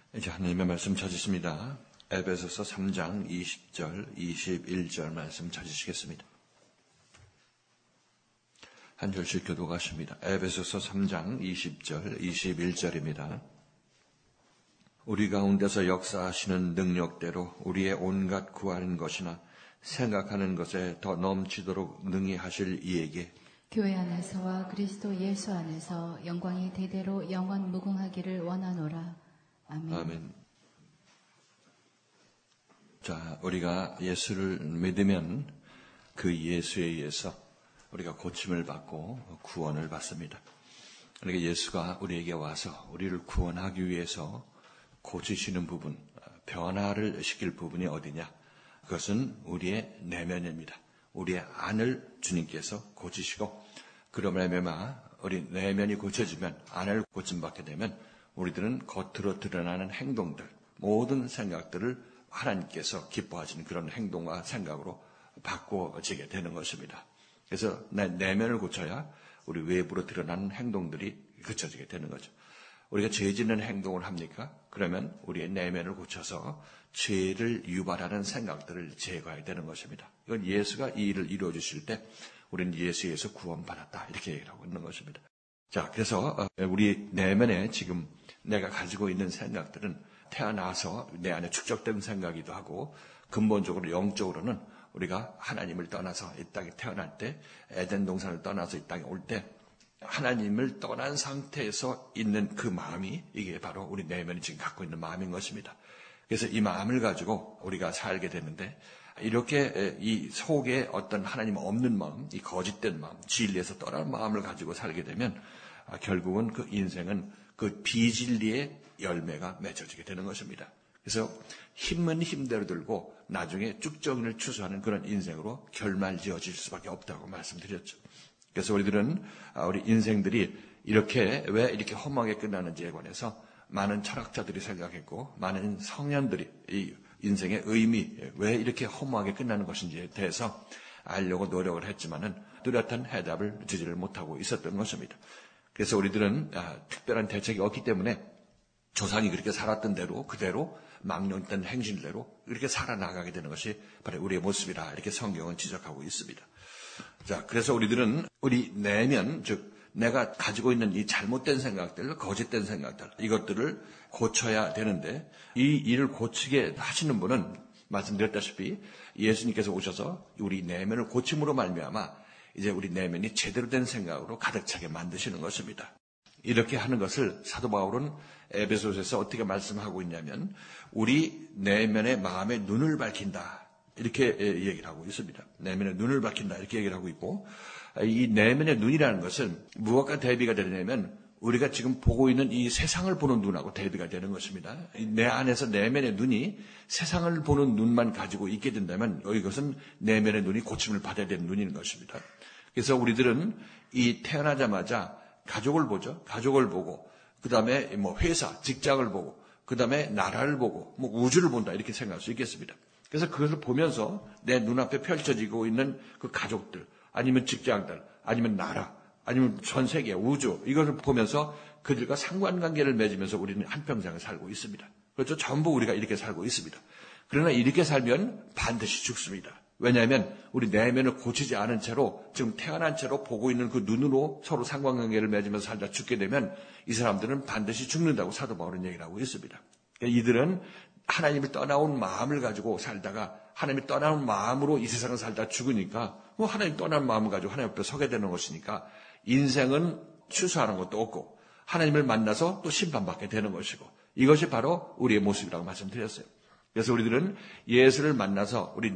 이제 하나님의 말씀 찾으십니다. 에베소서 3장 20절, 21절 말씀 찾으시겠습니다. 한 절씩 교독하십니다. 에베소서 3장 20절, 21절입니다. 우리 가운데서 역사하시는 능력대로 우리의 온갖 구하는 것이나 생각하는 것에 더 넘치도록 능히 하실 이에게 교회 안에서와 그리스도 예수 안에서 영광이 대대로 영원 무궁하기를 원하노라. 아멘. 아멘. 자, 우리가 예수를 믿으면 그 예수에 의해서 우리가 고침을 받고 구원을 받습니다. 그러니까 예수가 우리에게 와서 우리를 구원하기 위해서 고치시는 부분, 변화를 시킬 부분이 어디냐? 그것은 우리의 내면입니다. 우리의 안을 주님께서 고치시고, 그러므로 우리 내면이 고쳐지면, 안을 고침받게 되면 우리들은 겉으로 드러나는 행동들, 모든 생각들을 하나님께서 기뻐하시는 그런 행동과 생각으로 바꿔지게 되는 것입니다. 그래서 내면을 고쳐야 우리 외부로 드러나는 행동들이 고쳐지게 되는 거죠. 우리가 죄 짓는 행동을 합니까? 그러면 우리의 내면을 고쳐서 죄를 유발하는 생각들을 제거해야 되는 것입니다. 이건 예수가 이 일을 이루어 주실 때 우리는 예수에서 구원받았다, 이렇게 얘기를 하고 있는 것입니다. 자, 그래서 우리 내면에 지금 내가 가지고 있는 생각들은 태어나서 내 안에 축적된 생각이기도 하고, 근본적으로 영적으로는 우리가 하나님을 떠나서 이 땅에 태어날 때, 에덴 동산을 떠나서 이 땅에 올 때 하나님을 떠난 상태에서 있는 그 마음이, 이게 바로 우리 내면이 지금 갖고 있는 마음인 것입니다. 그래서 이 마음을 가지고 우리가 살게 되는데, 이렇게 이 속에 어떤 하나님 없는 마음, 이 거짓된 마음, 진리에서 떠난 마음을 가지고 살게 되면 결국은 그 인생은 그 비진리의 열매가 맺어지게 되는 것입니다. 그래서 힘은 힘대로 들고 나중에 쭉정이를 추수하는 그런 인생으로 결말지어질 수밖에 없다고 말씀드렸죠. 그래서 우리들은 우리 인생들이 왜 이렇게 험하게 끝나는지에 관해서 많은 철학자들이 생각했고, 많은 성년들이 이 인생의 의미, 왜 이렇게 허무하게 끝나는 것인지에 대해서 알려고 노력을 했지만은 뚜렷한 해답을 주지를 못하고 있었던 것입니다. 그래서 우리들은 특별한 대책이 없기 때문에 조상이 그렇게 살았던 대로 그대로 망령된 행실대로 이렇게 살아나가게 되는 것이 바로 우리의 모습이라, 이렇게 성경은 지적하고 있습니다. 자, 그래서 우리들은 우리 내면, 즉 내가 가지고 있는 이 잘못된 생각들, 거짓된 생각들, 이것들을 고쳐야 되는데, 이 일을 고치게 하시는 분은 말씀드렸다시피 예수님께서 오셔서 우리 내면을 고침으로 말미암아 이제 우리 내면이 제대로 된 생각으로 가득 차게 만드시는 것입니다. 이렇게 하는 것을 사도 바울은 에베소서에서 어떻게 말씀하고 있냐면, 우리 내면의 마음의 눈을 밝힌다, 이렇게 얘기를 하고 있습니다. 내면의 눈을 밝힌다, 이렇게 얘기를 하고 있고, 이 내면의 눈이라는 것은 무엇과 대비가 되냐면 우리가 지금 보고 있는 이 세상을 보는 눈하고 대비가 되는 것입니다. 내 안에서 내면의 눈이 세상을 보는 눈만 가지고 있게 된다면 이것은 내면의 눈이 고침을 받아야 되는 눈인 것입니다. 그래서 우리들은 이 태어나자마자 가족을 보죠. 가족을 보고, 그 다음에 회사, 직장을 보고, 그 다음에 나라를 보고, 우주를 본다, 이렇게 생각할 수 있겠습니다. 그래서 그것을 보면서 내 눈앞에 펼쳐지고 있는 그 가족들, 아니면 직장들, 아니면 나라, 아니면 전 세계, 우주, 이것을 보면서 그들과 상관관계를 맺으면서 우리는 한평생을 살고 있습니다. 그렇죠? 전부 우리가 이렇게 살고 있습니다. 그러나 이렇게 살면 반드시 죽습니다. 왜냐하면 우리 내면을 고치지 않은 채로, 지금 태어난 채로 보고 있는 그 눈으로 서로 상관관계를 맺으면서 살다 죽게 되면 이 사람들은 반드시 죽는다고 사도 바울은 얘기를 하고 있습니다. 이들은 하나님을 떠나온 마음을 가지고 살다가 하나님을 떠나온 마음으로 이 세상을 살다 죽으니까 하나님 떠나온 마음을 가지고 하나님 앞에 서게 되는 것이니까 인생은 추수하는 것도 없고 하나님을 만나서 또 심판받게 되는 것이고, 이것이 바로 우리의 모습이라고 말씀드렸어요. 그래서 우리들은 예수를 만나서 우리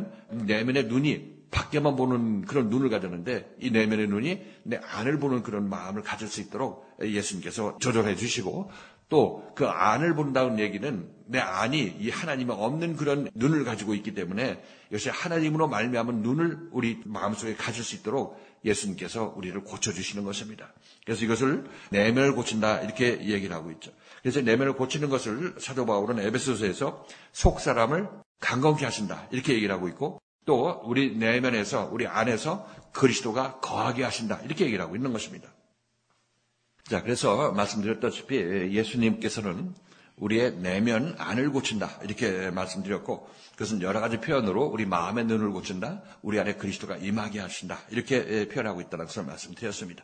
내면의 눈이 밖에만 보는 그런 눈을 가졌는데, 이 내면의 눈이 내 안을 보는 그런 마음을 가질 수 있도록 예수님께서 조절해 주시고, 또 그 안을 본다는 얘기는 내 안이 이 하나님이 없는 그런 눈을 가지고 있기 때문에 이것이 하나님으로 말미암은 눈을 우리 마음속에 가질 수 있도록 예수님께서 우리를 고쳐주시는 것입니다. 그래서 이것을 내면을 고친다, 이렇게 얘기를 하고 있죠. 그래서 내면을 고치는 것을 사도 바울은 에베소서에서 속사람을 강건케 하신다, 이렇게 얘기를 하고 있고, 또 우리 내면에서, 우리 안에서 그리스도가 거하게 하신다, 이렇게 얘기를 하고 있는 것입니다. 자, 그래서 말씀드렸다시피 예수님께서는 우리의 내면 안을 고친다. 이렇게 말씀드렸고, 그것은 여러 가지 표현으로 우리 마음의 눈을 고친다. 우리 안에 그리스도가 임하게 하신다. 이렇게 표현하고 있다는 것을 말씀드렸습니다.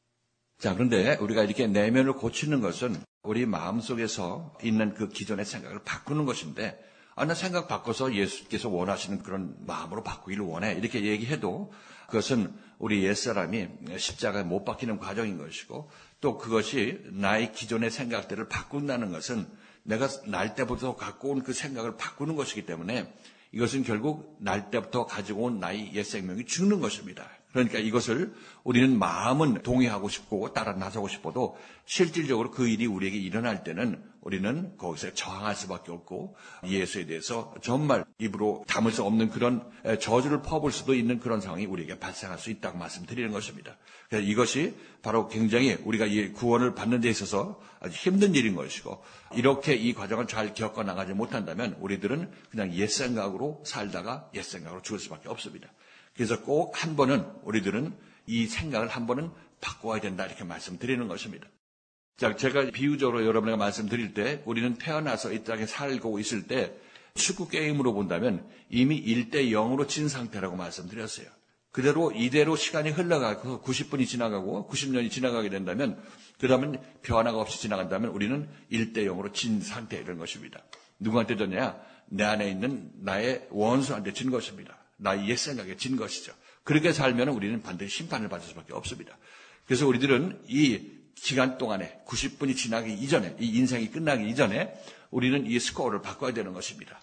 자, 그런데 우리가 이렇게 내면을 고치는 것은 우리 마음속에서 있는 그 기존의 생각을 바꾸는 것인데, 나 생각 바꿔서 예수께서 원하시는 그런 마음으로 바꾸기를 원해. 이렇게 얘기해도 그것은 우리 옛사람이 십자가에 못 박히는 과정인 것이고, 또 그것이 나의 기존의 생각들을 바꾼다는 것은 내가 날 때부터 갖고 온 그 생각을 바꾸는 것이기 때문에 이것은 결국 날 때부터 가지고 온 나의 옛 생명이 죽는 것입니다. 그러니까 이것을 우리는 마음은 동의하고 싶고 따라 나서고 싶어도 실질적으로 그 일이 우리에게 일어날 때는 우리는 거기서 저항할 수밖에 없고 예수에 대해서 정말 입으로 담을 수 없는 그런 저주를 퍼부을 수도 있는 그런 상황이 우리에게 발생할 수 있다고 말씀드리는 것입니다. 그래서 이것이 바로 굉장히 우리가 이 구원을 받는 데 있어서 아주 힘든 일인 것이고, 이렇게 이 과정을 잘 겪어나가지 못한다면 우리들은 그냥 옛 생각으로 살다가 옛 생각으로 죽을 수밖에 없습니다. 그래서 꼭 한 번은 우리들은 이 생각을 한 번은 바꿔야 된다, 이렇게 말씀드리는 것입니다. 자, 제가 비유적으로 여러분에게 말씀드릴 때 우리는 태어나서 이 땅에 살고 있을 때 축구 게임으로 본다면 이미 1대0으로 진 상태라고 말씀드렸어요. 그대로 이대로 시간이 흘러가고 90분이 지나가고 90년이 지나가게 된다면, 그러면 변화가 없이 지나간다면 우리는 1대0으로 진 상태인 것입니다. 누구한테 졌냐? 내 안에 있는 나의 원수한테 진 것입니다. 나의 옛 생각에 진 것이죠. 그렇게 살면 우리는 반드시 심판을 받을 수밖에 없습니다. 그래서 우리들은 이 기간 동안에 90분이 지나기 이전에, 이 인생이 끝나기 이전에 우리는 이 스코어를 바꿔야 되는 것입니다.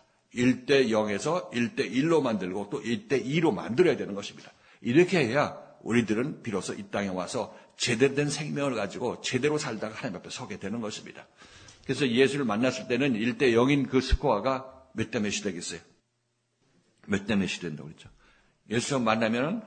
1대0에서 1대1로 만들고 또 1대2로 만들어야 되는 것입니다. 이렇게 해야 우리들은 비로소 이 땅에 와서 제대로 된 생명을 가지고 제대로 살다가 하나님 앞에 서게 되는 것입니다. 그래서 예수를 만났을 때는 1대0인 그 스코어가 몇 대 몇이 되겠어요? 몇 대 몇이 된다고 그랬죠? 예수를 만나면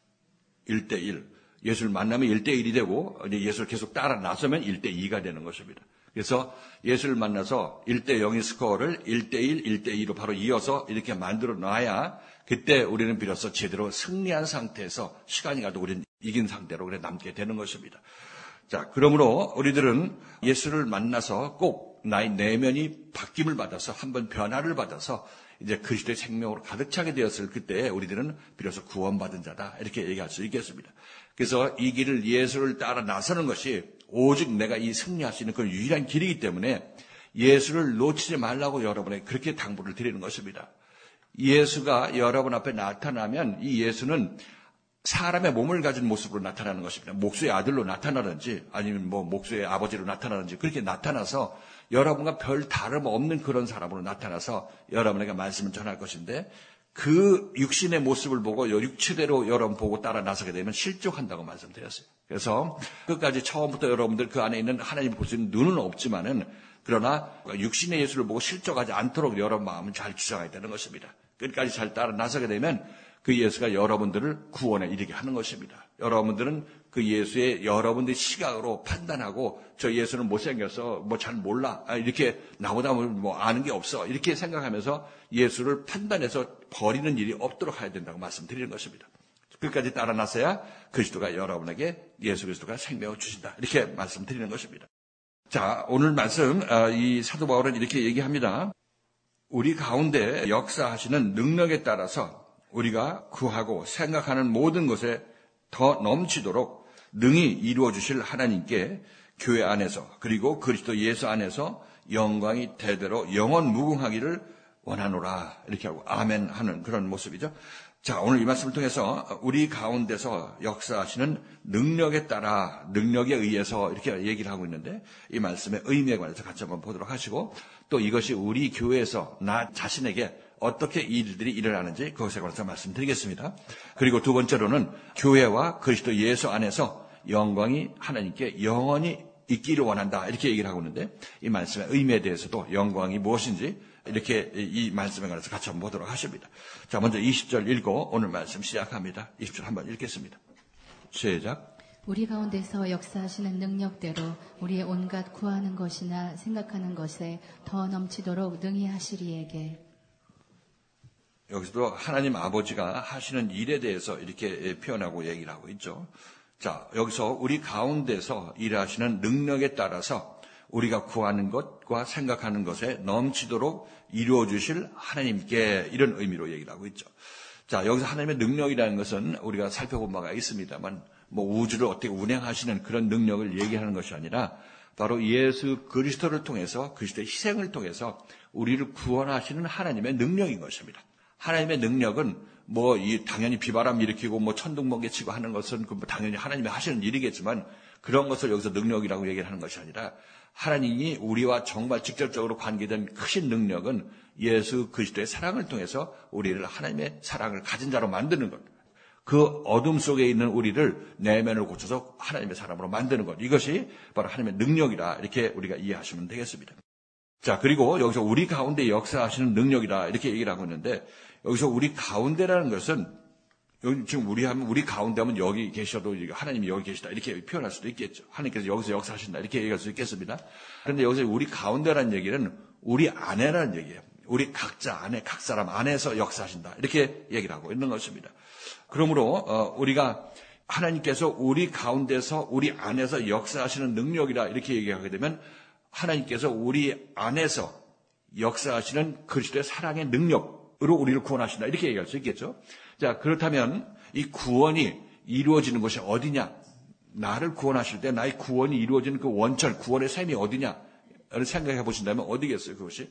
1대1. 예수를 만나면 1대1이 되고, 이제 예수를 계속 따라 나서면 1대2가 되는 것입니다. 그래서 예수를 만나서 1대0의 스코어를 1대1, 1대2로 바로 이어서 이렇게 만들어 놔야 그때 우리는 비로소 제대로 승리한 상태에서 시간이 가도 우리는 이긴 상태로 그래 남게 되는 것입니다. 자, 그러므로 우리들은 예수를 만나서 꼭 나의 내면이 바뀜을 받아서 한번 변화를 받아서 이제 그리스도의 생명으로 가득 차게 되었을 그때 우리들은 비로소 구원받은 자다, 이렇게 얘기할 수 있겠습니다. 그래서 이 길을 예수를 따라 나서는 것이 오직 내가 이 승리할 수 있는 그 유일한 길이기 때문에 예수를 놓치지 말라고 여러분에게 그렇게 당부를 드리는 것입니다. 예수가 여러분 앞에 나타나면 이 예수는 사람의 몸을 가진 모습으로 나타나는 것입니다. 목수의 아들로 나타나든지 아니면 목수의 아버지로 나타나든지 그렇게 나타나서 여러분과 별 다름없는 그런 사람으로 나타나서 여러분에게 말씀을 전할 것인데, 그 육신의 모습을 보고 육체대로 여러분 보고 따라 나서게 되면 실족한다고 말씀드렸어요. 그래서 끝까지 처음부터 여러분들 그 안에 있는 하나님을 볼 수 있는 눈은 없지만은, 그러나 육신의 예수를 보고 실족하지 않도록 여러분 마음을 잘 주장해야 되는 것입니다. 끝까지 잘 따라 나서게 되면 그 예수가 여러분들을 구원에 이르게 하는 것입니다. 여러분들은 그 예수의 여러분들의 시각으로 판단하고, 저 예수는 못생겨서 잘 몰라, 이렇게 나보다 아는 게 없어, 이렇게 생각하면서 예수를 판단해서 버리는 일이 없도록 해야 된다고 말씀드리는 것입니다. 끝까지 따라 나서야 그리스도가 여러분에게, 예수 그리스도가 생명을 주신다, 이렇게 말씀드리는 것입니다. 자, 오늘 말씀, 이 사도 바울은 이렇게 얘기합니다. 우리 가운데 역사하시는 능력에 따라서 우리가 구하고 생각하는 모든 것에 더 넘치도록 능히 이루어 주실 하나님께 교회 안에서 그리고 그리스도 예수 안에서 영광이 대대로 영원 무궁하기를 원하노라, 이렇게 하고 아멘 하는 그런 모습이죠. 자, 오늘 이 말씀을 통해서 우리 가운데서 역사하시는 능력에 따라, 능력에 의해서 이렇게 얘기를 하고 있는데, 이 말씀의 의미에 관해서 같이 한번 보도록 하시고, 또 이것이 우리 교회에서 나 자신에게 어떻게 일들이 일어나는지 그것에 관해서 말씀드리겠습니다. 그리고 두 번째로는 교회와 그리스도 예수 안에서 영광이 하나님께 영원히 있기를 원한다, 이렇게 얘기를 하고 있는데, 이 말씀의 의미에 대해서도 영광이 무엇인지 이렇게 이 말씀에 관해서 같이 한번 보도록 하십니다. 자, 먼저 20절 읽고 오늘 말씀 시작합니다. 20절 한번 읽겠습니다. 시작. 우리 가운데서 역사하시는 능력대로 우리의 온갖 구하는 것이나 생각하는 것에 더 넘치도록 능히 하시리에게. 여기서도 하나님 아버지가 하시는 일에 대해서 이렇게 표현하고 얘기를 하고 있죠. 자, 여기서 우리 가운데서 일하시는 능력에 따라서 우리가 구하는 것과 생각하는 것에 넘치도록 이루어 주실 하나님께, 이런 의미로 얘기를 하고 있죠. 자, 여기서 하나님의 능력이라는 것은 우리가 살펴본 바가 있습니다만 우주를 어떻게 운행하시는 그런 능력을 얘기하는 것이 아니라 바로 예수 그리스도를 통해서, 그리스도의 희생을 통해서 우리를 구원하시는 하나님의 능력인 것입니다. 하나님의 능력은 당연히 비바람 일으키고 천둥 번개 치고 하는 것은 당연히 하나님이 하시는 일이겠지만, 그런 것을 여기서 능력이라고 얘기를 하는 것이 아니라 하나님이 우리와 정말 직접적으로 관계된 크신 능력은 예수 그리스도의 사랑을 통해서 우리를 하나님의 사랑을 가진 자로 만드는 것. 그 어둠 속에 있는 우리를 내면을 고쳐서 하나님의 사람으로 만드는 것. 이것이 바로 하나님의 능력이라, 이렇게 우리가 이해하시면 되겠습니다. 자, 그리고 여기서 우리 가운데 역사하시는 능력이라 이렇게 얘기를 하고 있는데, 여기서 우리 가운데라는 것은, 여기 지금 우리 가운데 하면 여기 계셔도 하나님이 여기 계시다 이렇게 표현할 수도 있겠죠. 하나님께서 여기서 역사하신다 이렇게 얘기할 수 있겠습니다. 그런데 여기서 우리 가운데라는 얘기는 우리 안에라는 얘기예요. 우리 각자 안에, 각 사람 안에서 역사하신다 이렇게 얘기를 하고 있는 것입니다. 그러므로 우리가 하나님께서 우리 가운데서, 우리 안에서 역사하시는 능력이라 이렇게 얘기하게 되면, 하나님께서 우리 안에서 역사하시는 그리스도의 사랑의 능력으로 우리를 구원하신다 이렇게 얘기할 수 있겠죠. 자, 그렇다면 이 구원이 이루어지는 곳이 어디냐? 나를 구원하실 때 나의 구원이 이루어지는 그 원천, 구원의 셈이 어디냐를 생각해 보신다면 어디겠어요? 그것이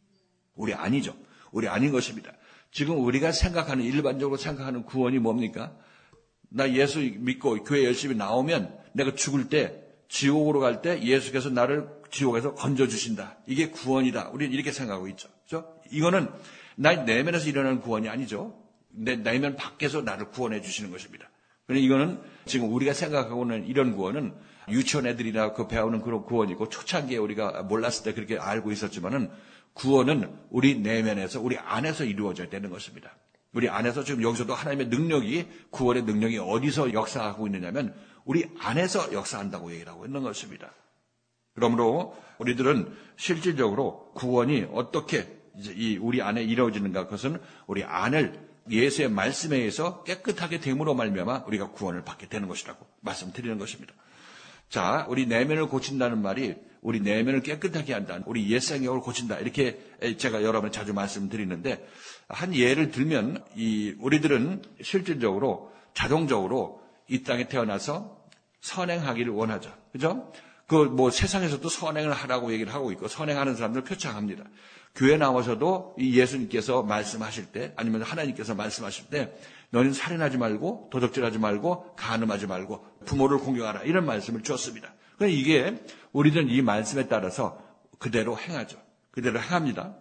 우리 안이죠. 우리 안인 것입니다. 지금 우리가 생각하는, 일반적으로 생각하는 구원이 뭡니까? 나 예수 믿고 교회 열심히 나오면 내가 죽을 때, 지옥으로 갈 때 예수께서 나를 지옥에서 건져주신다. 이게 구원이다. 우리는 이렇게 생각하고 있죠. 그렇죠? 이거는 나의 내면에서 일어나는 구원이 아니죠. 내 내면 밖에서 나를 구원해 주시는 것입니다. 그런데 이거는 지금 우리가 생각하고 있는 이런 구원은 유치원 애들이나 배우는 그런 구원이고, 초창기에 우리가 몰랐을 때 그렇게 알고 있었지만은, 구원은 우리 내면에서, 우리 안에서 이루어져야 되는 것입니다. 우리 안에서, 지금 여기서도 하나님의 능력이, 구원의 능력이 어디서 역사하고 있느냐면 우리 안에서 역사한다고 얘기를 하고 있는 것입니다. 그러므로 우리들은 실질적으로 구원이 어떻게 이제 우리 안에 이루어지는가, 그것은 우리 안을 예수의 말씀에 의해서 깨끗하게 됨으로 말미암아 우리가 구원을 받게 되는 것이라고 말씀드리는 것입니다. 자, 우리 내면을 고친다는 말이 우리 내면을 깨끗하게 한다, 우리 옛 생각을 고친다, 이렇게 제가 여러분에 자주 말씀드리는데, 한 예를 들면 우리들은 실질적으로 자동적으로 이 땅에 태어나서 선행하기를 원하죠. 그죠? 세상에서도 선행을 하라고 얘기를 하고 있고, 선행하는 사람들 표창합니다. 교회 나와서도 이 예수님께서 말씀하실 때, 아니면 하나님께서 말씀하실 때, 너는 살인하지 말고, 도적질하지 말고, 간음하지 말고, 부모를 공경하라, 이런 말씀을 주었습니다. 그러니까 이게 우리들은 이 말씀에 따라서 그대로 행하죠. 그대로 행합니다.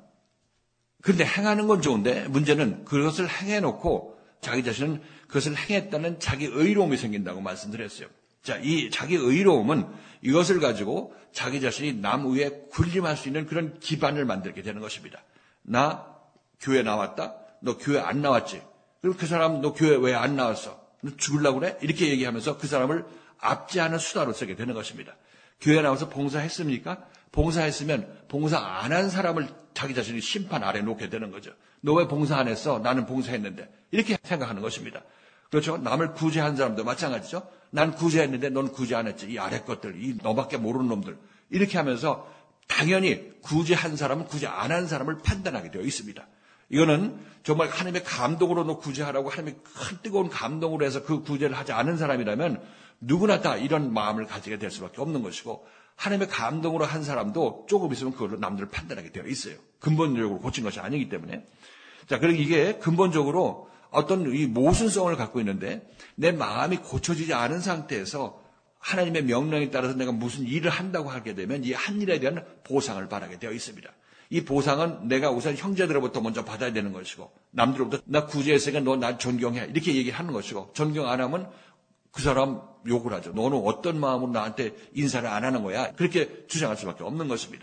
그런데 행하는 건 좋은데, 문제는 그것을 행해놓고 자기 자신은 그것을 행했다는 자기 의로움이 생긴다고 말씀드렸어요. 자, 이 자기 의로움은 이것을 가지고 자기 자신이 남 위에 군림할 수 있는 그런 기반을 만들게 되는 것입니다. 나 교회 나왔다? 너 교회 안 나왔지? 그리고 그 사람 너 교회 왜 안 나왔어? 너 죽으려고 그래? 이렇게 얘기하면서 그 사람을 압제하는 수단으로 쓰게 되는 것입니다. 교회 나와서 봉사했습니까? 봉사했으면 봉사 안 한 사람을 자기 자신이 심판 아래 놓게 되는 거죠. 너 왜 봉사 안 했어? 나는 봉사했는데. 이렇게 생각하는 것입니다. 그렇죠? 남을 구제한 사람도 마찬가지죠. 난 구제했는데 넌 구제 안 했지. 이 아래 것들, 이 너밖에 모르는 놈들. 이렇게 하면서 당연히 구제한 사람은 구제 안 한 사람을 판단하게 되어 있습니다. 이거는 정말 하나님의 감동으로 너 구제하라고 하나님의 큰 뜨거운 감동으로 해서 그 구제를 하지 않은 사람이라면 누구나 다 이런 마음을 가지게 될 수밖에 없는 것이고, 하나님의 감동으로 한 사람도 조금 있으면 그걸로 남들을 판단하게 되어 있어요. 근본적으로 고친 것이 아니기 때문에. 자, 그리고 이게 근본적으로 어떤 이 모순성을 갖고 있는데, 내 마음이 고쳐지지 않은 상태에서 하나님의 명령에 따라서 내가 무슨 일을 한다고 하게 되면 이 한 일에 대한 보상을 바라게 되어 있습니다. 이 보상은 내가 우선 형제들로부터 먼저 받아야 되는 것이고, 남들로부터 나 구제했으니까 너 날 존경해, 이렇게 얘기하는 것이고, 존경 안 하면 그 사람 욕을 하죠. 너는 어떤 마음으로 나한테 인사를 안 하는 거야? 그렇게 주장할 수밖에 없는 것입니다.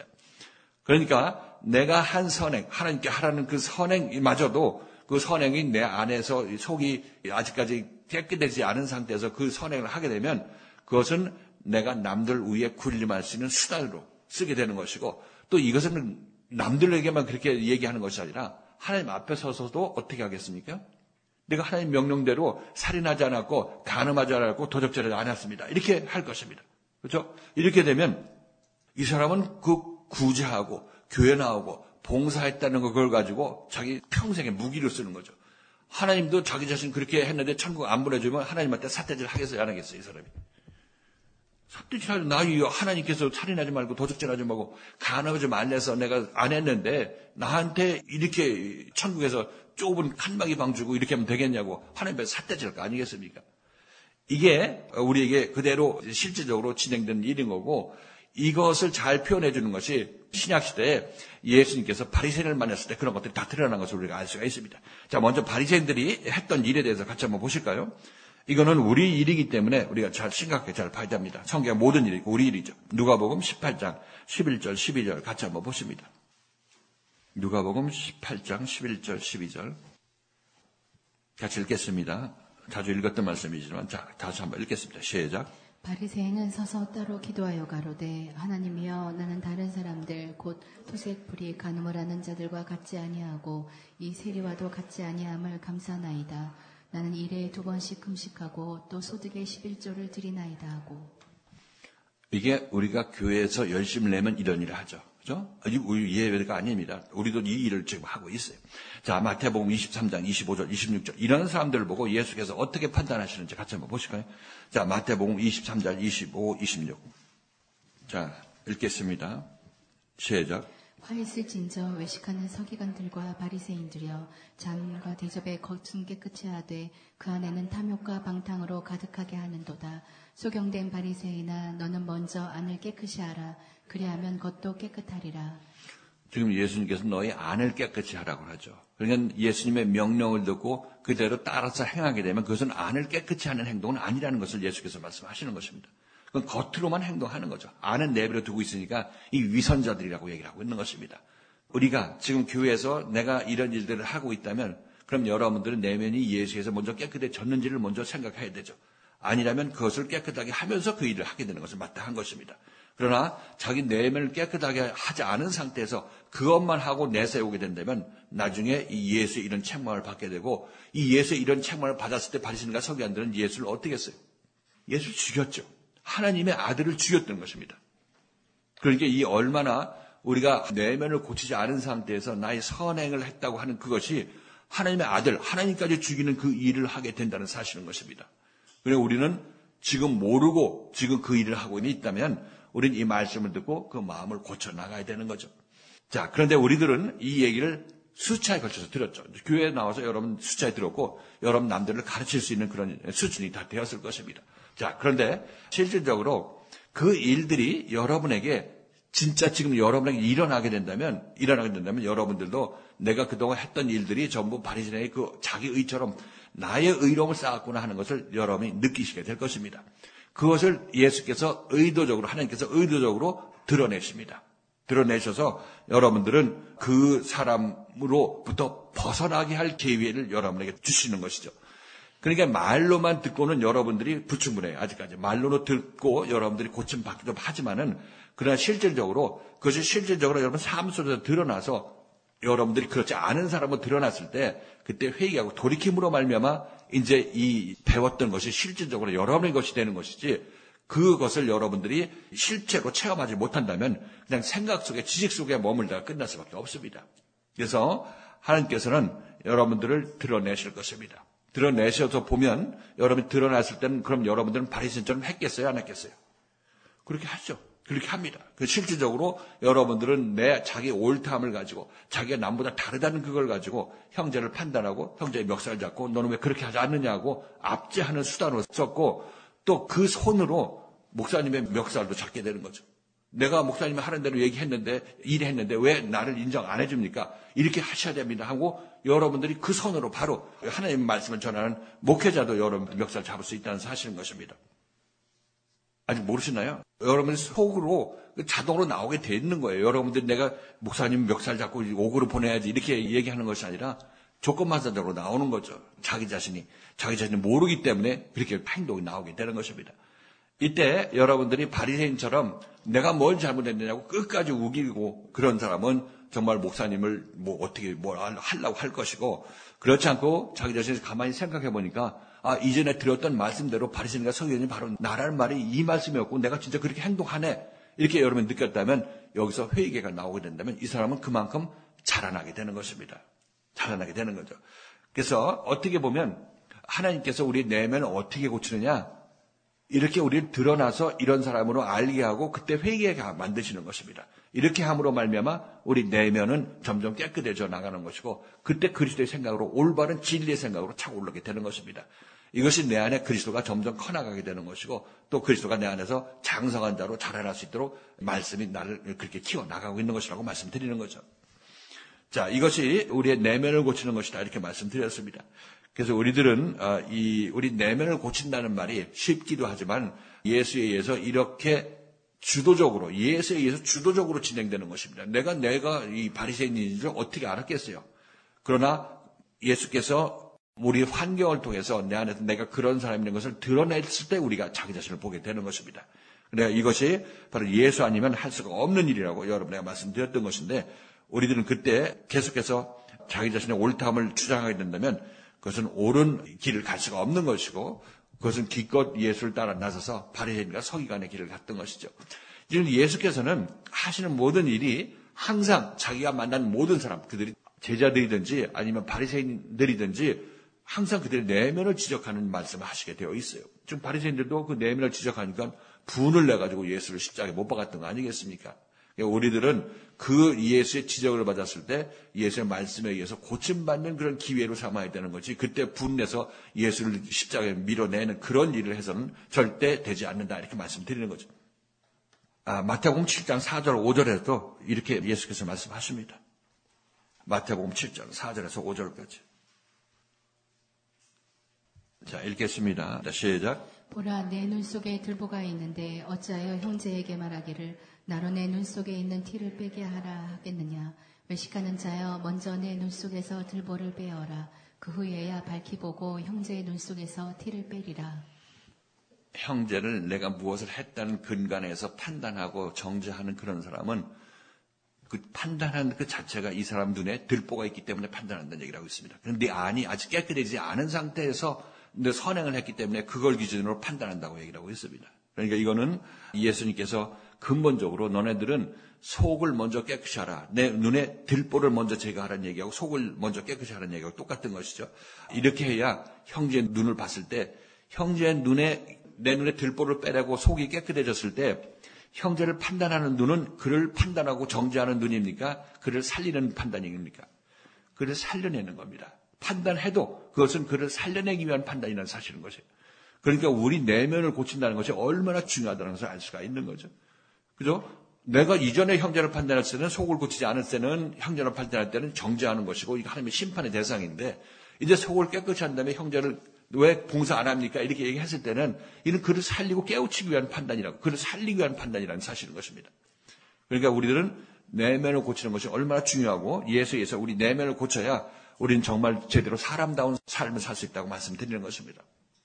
그러니까 내가 한 선행, 하나님께 하라는 그 선행마저도 그 선행이 내 안에서 속이 아직까지 깨끗하지 않은 상태에서 그 선행을 하게 되면 그것은 내가 남들 위에 군림할 수 있는 수단으로 쓰게 되는 것이고, 또 이것은 남들에게만 그렇게 얘기하는 것이 아니라 하나님 앞에 서서도 어떻게 하겠습니까? 내가 하나님 명령대로 살인하지 않았고 간음하지 않았고 도적질하지 않았습니다. 이렇게 할 것입니다. 그렇죠? 이렇게 되면 이 사람은 그 구제하고 교회 나오고 봉사했다는 그걸 가지고 자기 평생의 무기로 쓰는 거죠. 하나님도 자기 자신 그렇게 했는데 천국 안 보내주면 하나님한테 삿대질 하겠어요, 안 하겠어요, 이 사람이? 삿대질 하죠. 나 하나님께서 살인하지 말고 도둑질하지 말고 간음하지 말래서 내가 안 했는데 나한테 이렇게 천국에서 좁은 칸막이 방 주고 이렇게 하면 되겠냐고 하나님 앞에서 삿대질 거 아니겠습니까? 이게 우리에게 그대로 실질적으로 진행된 일인 거고, 이것을 잘 표현해 주는 것이 신약시대에 예수님께서 바리새인을 만났을 때 그런 것들이 다 드러난 것을 우리가 알 수가 있습니다. 자, 먼저 바리새인들이 했던 일에 대해서 같이 한번 보실까요? 이거는 우리 일이기 때문에 우리가 잘 심각하게 잘 봐야 됩니다. 성경 모든 일이고 우리 일이죠. 누가복음 18장 11절 12절 같이 한번 보십니다. 누가복음 18장 11절 12절 같이 읽겠습니다. 자주 읽었던 말씀이지만 자, 다시 한번 읽겠습니다. 시작. 바리새인은 서서 따로 기도하여 가로되 하나님이여 나는 다른 사람들 곧 토색 불이 간음을 하는 자들과 같지 아니하고 이 세리와도 같지 아니함을 감사나이다. 나는 일에 2번씩 금식하고 또 소득의 11조를 드리나이다 하고. 이게 우리가 교회에서 열심히 내면 이런 일을 하죠. 그죠? 우리 예외가 아닙니다. 우리도 이 일을 지금 하고 있어요. 자, 마태복음 23장 25절 26절 이런 사람들을 보고 예수께서 어떻게 판단하시는지 같이 한번 보실까요? 자, 마태복음 23장 25, 26 자, 읽겠습니다. 시작. 화 있을진저 외식하는 서기관들과 바리새인들이여 잔과 대접에 겉은 깨끗이 하되 그 안에는 탐욕과 방탕으로 가득하게 하는도다. 소경된 바리새인아 너는 먼저 안을 깨끗이 하라. 그리하면 겉도 깨끗하리라. 지금 예수님께서 너희 안을 깨끗이 하라고 하죠. 그러니까 예수님의 명령을 듣고 그대로 따라서 행하게 되면 그것은 안을 깨끗이 하는 행동은 아니라는 것을 예수께서 말씀하시는 것입니다. 그건 겉으로만 행동하는 거죠. 안은 내버려 두고 있으니까 이 위선자들이라고 얘기를 하고 있는 것입니다. 우리가 지금 교회에서 내가 이런 일들을 하고 있다면 그럼 여러분들은 내면이 예수에서 먼저 깨끗해졌는지를 먼저 생각해야 되죠. 아니라면 그것을 깨끗하게 하면서 그 일을 하게 되는 것은 마땅한 것입니다. 그러나 자기 내면을 깨끗하게 하지 않은 상태에서 그것만 하고 내세우게 된다면 나중에 이 예수의 이런 책망을 받게 되고, 이 예수의 이런 책망을 받았을 때 바리새인과 서기관들은 예수를 어떻게 했어요? 예수를 죽였죠. 하나님의 아들을 죽였던 것입니다. 그러니까 이 얼마나 우리가 내면을 고치지 않은 상태에서 나의 선행을 했다고 하는 그것이 하나님의 아들, 하나님까지 죽이는 그 일을 하게 된다는 사실인 것입니다. 그래서 우리는 지금 모르고 지금 그 일을 하고 있다면 우리는 이 말씀을 듣고 그 마음을 고쳐나가야 되는 거죠. 자, 그런데 우리들은 이 얘기를 수차에 걸쳐서 들었죠. 교회에 나와서 여러분 수차에 들었고 여러분 남들을 가르칠 수 있는 그런 수준이 다 되었을 것입니다. 자, 그런데 실질적으로 그 일들이 여러분에게 진짜 지금 여러분에게 일어나게 된다면 여러분들도 내가 그동안 했던 일들이 전부 바리새인의 그 자기 의처럼 나의 의로움을 쌓았구나 하는 것을 여러분이 느끼시게 될 것입니다. 그것을 예수께서 하나님께서 의도적으로 드러내십니다. 드러내셔서 여러분들은 그 사람으로부터 벗어나게 할 기회를 여러분에게 주시는 것이죠. 그러니까 말로만 듣고는 여러분들이 불충분해요. 아직까지 말로는 듣고 여러분들이 고침받기도 하지만은 그러나 실질적으로 그것이 실질적으로 여러분 삶 속에서 드러나서 여러분들이 그렇지 않은 사람으로 드러났을 때 그때 회개하고 돌이킴으로 말미암아 이제 이 배웠던 것이 실질적으로 여러분의 것이 되는 것이지, 그것을 여러분들이 실제로 체험하지 못한다면 그냥 생각 속에 지식 속에 머물다가 끝날 수밖에 없습니다. 그래서 하나님께서는 여러분들을 드러내실 것입니다. 드러내셔서 보면 여러분이 드러났을 때는 그럼 여러분들은 바리새인처럼 했겠어요? 안 했겠어요? 그렇게 하죠. 그렇게 합니다. 실질적으로 여러분들은 자기 옳다함을 가지고 자기가 남보다 다르다는 그걸 가지고 형제를 판단하고 형제의 멱살을 잡고 너는 왜 그렇게 하지 않느냐고 압제하는 수단으로 썼고, 또 그 손으로 목사님의 멱살도 잡게 되는 거죠. 내가 목사님이 하는 대로 일했는데 왜 나를 인정 안 해줍니까? 이렇게 하셔야 됩니다 하고 여러분들이 그 손으로 바로 하나님의 말씀을 전하는 목회자도 여러분 멱살 잡을 수 있다는 사실인 것입니다. 아직 모르시나요? 여러분 속으로 자동으로 나오게 돼 있는 거예요. 여러분들이 내가 목사님 멱살 잡고 옥으로 보내야지 이렇게 얘기하는 것이 아니라 조건만사적으로 나오는 거죠. 자기 자신이 모르기 때문에 그렇게 행동이 나오게 되는 것입니다. 이때 여러분들이 바리새인처럼 내가 뭘 잘못했느냐고 끝까지 우기고 그런 사람은 정말 목사님을 뭘 하려고 할 것이고, 그렇지 않고 자기 자신을 가만히 생각해 보니까 이전에 들었던 말씀대로 바리새인과 서기관이 바로 나라는 말이 이 말씀이었고 내가 진짜 그렇게 행동하네. 이렇게 여러분이 느꼈다면 여기서 회개가 나오게 된다면 이 사람은 그만큼 자라나게 되는 것입니다. 자라나게 되는 거죠. 그래서 어떻게 보면 하나님께서 우리 내면을 어떻게 고치느냐, 이렇게 우리를 드러나서 이런 사람으로 알게 하고 그때 회개가 만드시는 것입니다. 이렇게 함으로 말미암아 우리 내면은 점점 깨끗해져 나가는 것이고 그때 그리스도의 생각으로 올바른 진리의 생각으로 차고 올라게 되는 것입니다. 이것이 내 안에 그리스도가 점점 커나가게 되는 것이고 또 그리스도가 내 안에서 장성한 자로 자라날 수 있도록 말씀이 나를 그렇게 키워나가고 있는 것이라고 말씀드리는 거죠. 자, 이것이 우리의 내면을 고치는 것이다 이렇게 말씀드렸습니다. 그래서 우리들은 우리 내면을 고친다는 말이 쉽기도 하지만 예수에 의해서 이렇게 주도적으로 예수에 의해서 주도적으로 진행되는 것입니다. 내가 이 바리새인인 줄 어떻게 알았겠어요? 그러나 예수께서 우리 환경을 통해서 내 안에서 내가 그런 사람인 것을 드러냈을 때 우리가 자기 자신을 보게 되는 것입니다. 그러니까 이것이 바로 예수 아니면 할 수가 없는 일이라고 여러분에게 말씀드렸던 것인데 우리들은 그때 계속해서 자기 자신의 옳다함을 주장하게 된다면 그것은 옳은 길을 갈 수가 없는 것이고 그것은 기껏 예수를 따라 나서서 바리새인과 서기관의 길을 갔던 것이죠. 지금 예수께서는 하시는 모든 일이 항상 자기가 만난 모든 사람, 그들이 제자들이든지 아니면 바리새인들이든지 항상 그들의 내면을 지적하는 말씀을 하시게 되어 있어요. 지금 바리새인들도 그 내면을 지적하니까 분을 내가지고 예수를 십자가에 못 박았던 거 아니겠습니까? 우리들은 그 예수의 지적을 받았을 때 예수의 말씀에 의해서 고침받는 그런 기회로 삼아야 되는 거지 그때 분내서 예수를 십자가에 밀어내는 그런 일을 해서는 절대 되지 않는다 이렇게 말씀드리는 거죠. 마태복음 7장 4절 5절에도 이렇게 예수께서 말씀하십니다. 마태복음 7장 4절에서 5절까지. 자, 읽겠습니다. 시작. 보라, 내 눈 속에 들보가 있는데 어찌하여 형제에게 말하기를 나로 내 눈 속에 있는 티를 빼게 하라 하겠느냐. 외식하는 자여, 먼저 내 눈 속에서 들보를 빼어라. 그 후에야 밝히 보고 형제의 눈 속에서 티를 빼리라. 형제를 내가 무엇을 했다는 근간에서 판단하고 정죄하는 그런 사람은 그 판단하는 그 자체가 이 사람 눈에 들보가 있기 때문에 판단한다는 얘기를 하고 있습니다. 그런데 안이 아직 깨끗해지지 않은 상태에서 선행을 했기 때문에 그걸 기준으로 판단한다고 얘기를 하고 있습니다. 그러니까 이거는 예수님께서 근본적으로 너네들은 속을 먼저 깨끗이 하라. 내 눈에 들보를 먼저 제거하라는 얘기하고 속을 먼저 깨끗이 하라는 얘기하고 똑같은 것이죠. 이렇게 해야 형제의 눈을 봤을 때 형제의 눈에 내 눈에 들보를 빼라고 속이 깨끗해졌을 때 형제를 판단하는 눈은 그를 판단하고 정죄하는 눈입니까? 그를 살리는 판단입니까? 그를 살려내는 겁니다. 판단해도 그것은 그를 살려내기 위한 판단이라는 사실인 것이에요. 그러니까 우리 내면을 고친다는 것이 얼마나 중요하다는 것을 알 수가 있는 거죠. 그죠? 내가 이전에 형제를 판단할 때는 속을 고치지 않을 때는 형제를 판단할 때는 정죄하는 것이고 이거 하나님의 심판의 대상인데 이제 속을 깨끗이 한 다음에 형제를 왜 봉사 안 합니까? 이렇게 얘기했을 때는 이는 그를 살리고 깨우치기 위한 판단이라고 그를 살리기 위한 판단이라는 사실인 것입니다. 그러니까 우리들은 내면을 고치는 것이 얼마나 중요하고 예수에서 우리 내면을 고쳐야 우리는 정말 제대로 사람다운 삶을 살 수 있다고 말씀드리는 것입니다.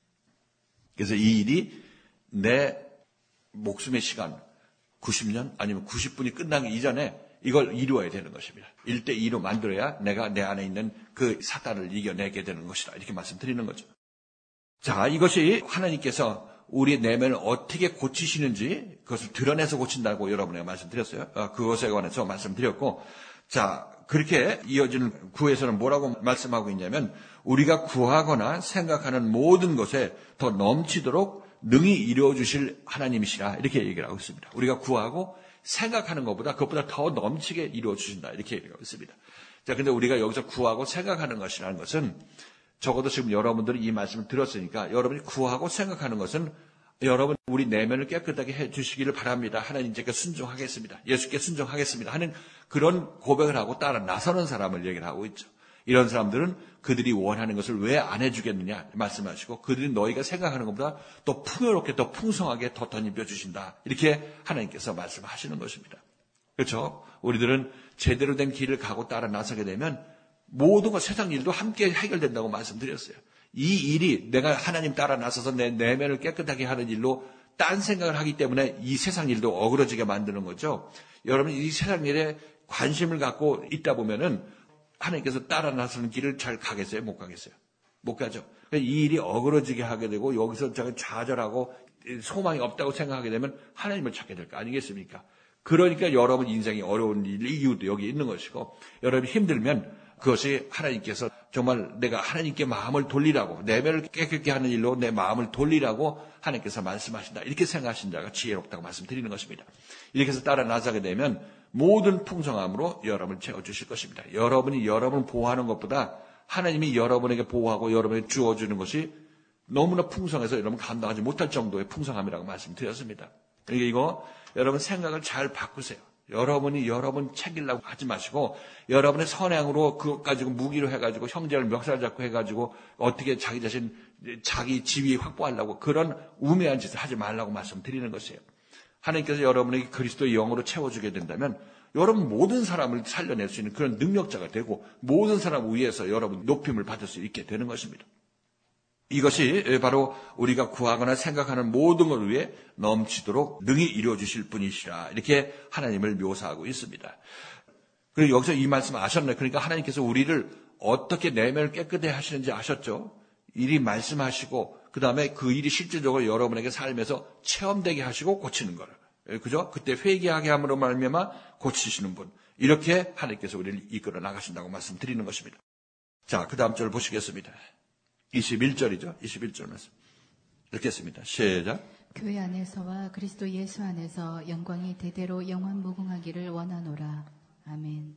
그래서 이 일이 내 목숨의 시간 90년 아니면 90분이 끝나기 이전에 이걸 이루어야 되는 것입니다. 1대2로 만들어야 내가 내 안에 있는 그 사단을 이겨내게 되는 것이다. 이렇게 말씀드리는 거죠. 자, 이것이 하나님께서 우리의 내면을 어떻게 고치시는지 그것을 드러내서 고친다고 여러분에게 말씀드렸어요. 그것에 관해서 말씀드렸고, 자, 그렇게 이어지는 구에서는 뭐라고 말씀하고 있냐면 우리가 구하거나 생각하는 모든 것에 더 넘치도록 능히 이루어주실 하나님이시라 이렇게 얘기를 하고 있습니다. 우리가 구하고 생각하는 것보다 그것보다 더 넘치게 이루어주신다 이렇게 얘기하고 있습니다. 자, 근데 우리가 여기서 구하고 생각하는 것이라는 것은 적어도 지금 여러분들이 이 말씀을 들었으니까 여러분이 구하고 생각하는 것은 여러분 우리 내면을 깨끗하게 해주시기를 바랍니다. 하나님께 순종하겠습니다. 예수께 순종하겠습니다. 하는 그런 고백을 하고 따라 나서는 사람을 얘기를 하고 있죠. 이런 사람들은 그들이 원하는 것을 왜 안 해주겠느냐 말씀하시고 그들이 너희가 생각하는 것보다 더 풍요롭게 더 풍성하게 더 덧입혀 주신다. 이렇게 하나님께서 말씀하시는 것입니다. 그렇죠? 우리들은 제대로 된 길을 가고 따라 나서게 되면 모든 것 세상 일도 함께 해결된다고 말씀드렸어요. 이 일이 내가 하나님 따라 나서서 내 내면을 깨끗하게 하는 일로 딴 생각을 하기 때문에 이 세상 일도 어그러지게 만드는 거죠. 여러분 이 세상 일에 관심을 갖고 있다 보면은 하나님께서 따라 나서는 길을 잘 가겠어요? 못 가겠어요? 못 가죠. 이 일이 어그러지게 하게 되고 여기서 제가 좌절하고 소망이 없다고 생각하게 되면 하나님을 찾게 될 거 아니겠습니까? 그러니까 여러분 인생이 어려운 이유도 여기 있는 것이고, 여러분이 힘들면 그것이 하나님께서 정말 내가 하나님께 마음을 돌리라고, 내면을 깨끗게 하는 일로 내 마음을 돌리라고 하나님께서 말씀하신다. 이렇게 생각하신 자가 지혜롭다고 말씀드리는 것입니다. 이렇게 해서 따라 나가게 되면 모든 풍성함으로 여러분을 채워주실 것입니다. 여러분이 여러분을 보호하는 것보다 하나님이 여러분에게 보호하고 여러분에게 주어주는 것이 너무나 풍성해서 여러분 감당하지 못할 정도의 풍성함이라고 말씀드렸습니다. 그러니까 이거 여러분 생각을 잘 바꾸세요. 여러분이 여러분 챙기려고 하지 마시고 여러분의 선행으로 그것 가지고 무기로 해가지고 형제를 멱살 잡고 해가지고 어떻게 자기 자신 자기 지위 확보하려고 그런 우매한 짓을 하지 말라고 말씀드리는 것이에요. 하나님께서 여러분에게 그리스도의 영으로 채워주게 된다면 여러분 모든 사람을 살려낼 수 있는 그런 능력자가 되고 모든 사람 위에서 여러분 높임을 받을 수 있게 되는 것입니다. 이것이 바로 우리가 구하거나 생각하는 모든 걸 위해 넘치도록 능히 이루어주실 분이시라 이렇게 하나님을 묘사하고 있습니다. 그리고 여기서 이 말씀 아셨나요? 그러니까 하나님께서 우리를 어떻게 내면을 깨끗해 하시는지 아셨죠? 일이 말씀하시고 그 다음에 그 일이 실질적으로 여러분에게 삶에서 체험되게 하시고 고치는 거를. 그죠? 그때 회개하게 함으로 말미암아 고치시는 분. 이렇게 하나님께서 우리를 이끌어 나가신다고 말씀드리는 것입니다. 자, 그 다음 절 보시겠습니다. 21절이죠. 21절 말씀. 읽겠습니다. 시작. 교회 안에서와 그리스도 예수 안에서 영광이 대대로 영원 무궁하기를 원하노라. 아멘.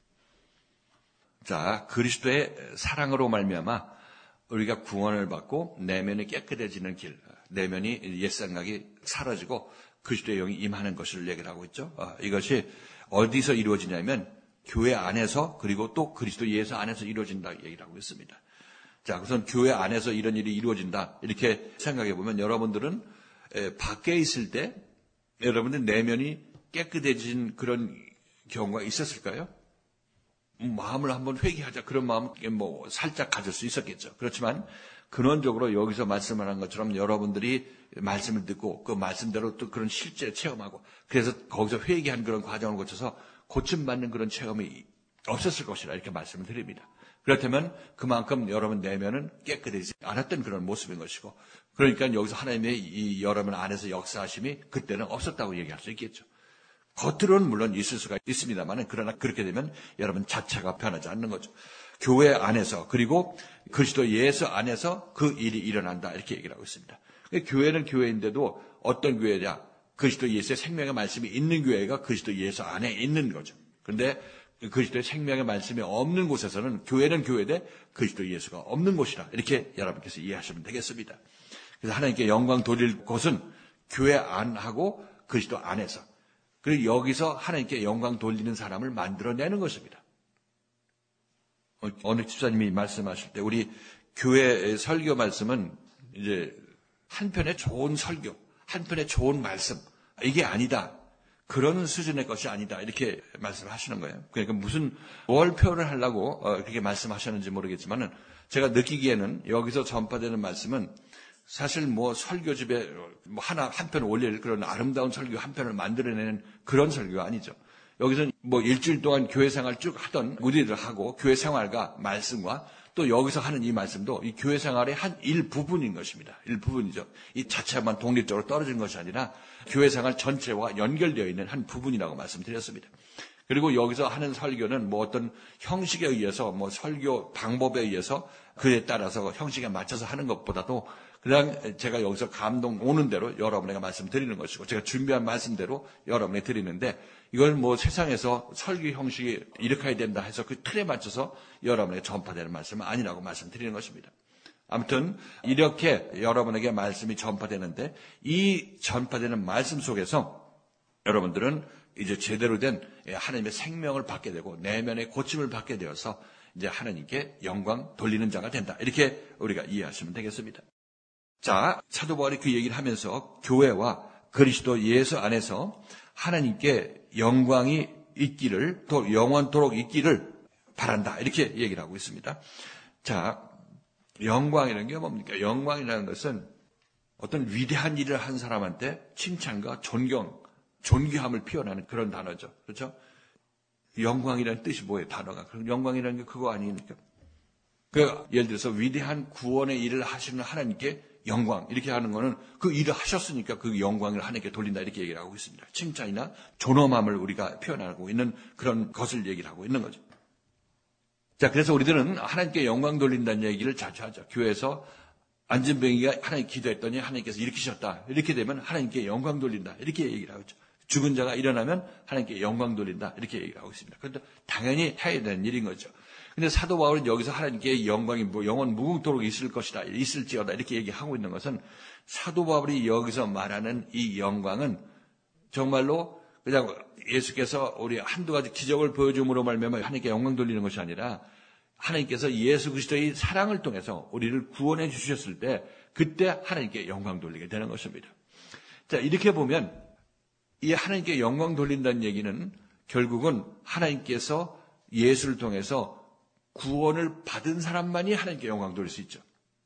자, 그리스도의 사랑으로 말미암아 우리가 구원을 받고 내면이 깨끗해지는 길, 내면이 옛생각이 사라지고 그리스도의 영이 임하는 것을 얘기를 하고 있죠. 이것이 어디서 이루어지냐면 교회 안에서 그리고 또 그리스도 예수 안에서 이루어진다 얘기를 하고 있습니다. 자, 우선 교회 안에서 이런 일이 이루어진다 이렇게 생각해 보면 여러분들은 밖에 있을 때 여러분들 내면이 깨끗해진 그런 경우가 있었을까요? 마음을 한번 회개하자 그런 마음 뭐 살짝 가질 수 있었겠죠. 그렇지만 근원적으로 여기서 말씀을 한 것처럼 여러분들이 말씀을 듣고 그 말씀대로 또 그런 실제 체험하고 그래서 거기서 회개한 그런 과정을 거쳐서 고침받는 그런 체험이 없었을 것이라 이렇게 말씀을 드립니다. 그렇다면 그만큼 여러분 내면은 깨끗해지지 않았던 그런 모습인 것이고 그러니까 여기서 하나님의 이 여러분 안에서 역사하심이 그때는 없었다고 얘기할 수 있겠죠. 겉으로는 물론 있을 수가 있습니다만 그러나 그렇게 되면 여러분 자체가 변하지 않는 거죠. 교회 안에서 그리고 그리스도 예수 안에서 그 일이 일어난다 이렇게 얘기를 하고 있습니다. 교회는 교회인데도 어떤 교회냐? 그리스도 예수의 생명의 말씀이 있는 교회가 그리스도 예수 안에 있는 거죠. 그런데 그리스도의 생명의 말씀이 없는 곳에서는 교회는 교회인데 그리스도 예수가 없는 곳이라 이렇게 여러분께서 이해하시면 되겠습니다. 그래서 하나님께 영광 돌릴 곳은 교회 안하고 그리스도 안에서 그리고 여기서 하나님께 영광 돌리는 사람을 만들어내는 것입니다. 어느 집사님이 말씀하실 때 우리 교회 설교 말씀은 이제 한편의 좋은 설교, 한편의 좋은 말씀 이게 아니다. 그런 수준의 것이 아니다. 이렇게 말씀하시는 거예요. 그러니까 뭘 표현을 하려고 그렇게 말씀하셨는지 모르겠지만은 제가 느끼기에는 여기서 전파되는 말씀은 사실 뭐 설교집에 뭐 한 편 올릴 그런 아름다운 설교 한 편을 만들어내는 그런 설교가 아니죠. 여기서는 뭐 일주일 동안 교회 생활 쭉 하던 우리들 하고 교회 생활과 말씀과 또 여기서 하는 이 말씀도 이 교회 생활의 한 일부분인 것입니다. 일부분이죠. 이 자체만 독립적으로 떨어진 것이 아니라 교회 생활 전체와 연결되어 있는 한 부분이라고 말씀드렸습니다. 그리고 여기서 하는 설교는 뭐 어떤 형식에 의해서 뭐 설교 방법에 의해서 그에 따라서 형식에 맞춰서 하는 것보다도 그냥 제가 여기서 감동 오는 대로 여러분에게 말씀드리는 것이고 제가 준비한 말씀대로 여러분에게 드리는데 이걸 뭐 세상에서 설교 형식이 이렇게 해야 된다 해서 그 틀에 맞춰서 여러분에게 전파되는 말씀은 아니라고 말씀드리는 것입니다. 아무튼 이렇게 여러분에게 말씀이 전파되는데 이 전파되는 말씀 속에서 여러분들은 이제 제대로 된 하나님의 생명을 받게 되고 내면의 고침을 받게 되어서 이제 하나님께 영광 돌리는 자가 된다. 이렇게 우리가 이해하시면 되겠습니다. 자, 사도 바울이 그 얘기를 하면서 교회와 그리스도 예수 안에서 하나님께 영광이 있기를 또 영원토록 있기를 바란다. 이렇게 얘기를 하고 있습니다. 자, 영광이라는 게 뭡니까? 영광이라는 것은 어떤 위대한 일을 한 사람한테 칭찬과 존귀함을 표현하는 그런 단어죠. 그렇죠? 영광이라는 뜻이 뭐예요? 단어가. 그럼 영광이라는 게 그거 아닙니까? 예를 들어서 위대한 구원의 일을 하시는 하나님께 영광 이렇게 하는 거는 그 일을 하셨으니까 그 영광을 하나님께 돌린다 이렇게 얘기를 하고 있습니다. 칭찬이나 존엄함을 우리가 표현하고 있는 그런 것을 얘기를 하고 있는 거죠. 자, 그래서 우리들은 하나님께 영광 돌린다는 얘기를 자주 하죠. 교회에서 안진병이가 하나님 기도했더니 하나님께서 일으키셨다. 이렇게 되면 하나님께 영광 돌린다. 이렇게 얘기를 하죠. 죽은 자가 일어나면 하나님께 영광 돌린다. 이렇게 얘기를 하고 있습니다. 그런데 당연히 해야 되는 일인 거죠. 근데 사도 바울은 여기서 하나님께 영광이 영원 무궁토록 있을 것이다. 있을지어다. 이렇게 얘기하고 있는 것은 사도 바울이 여기서 말하는 이 영광은 정말로 그냥 예수께서 우리 한두 가지 기적을 보여줌으로 말미암아 하나님께 영광 돌리는 것이 아니라 하나님께서 예수 그리스도의 사랑을 통해서 우리를 구원해 주셨을 때 그때 하나님께 영광 돌리게 되는 것입니다. 자, 이렇게 보면 이 하나님께 영광 돌린다는 얘기는 결국은 하나님께서 예수를 통해서 구원을 받은 사람만이 하나님께 영광 돌릴 수 있죠.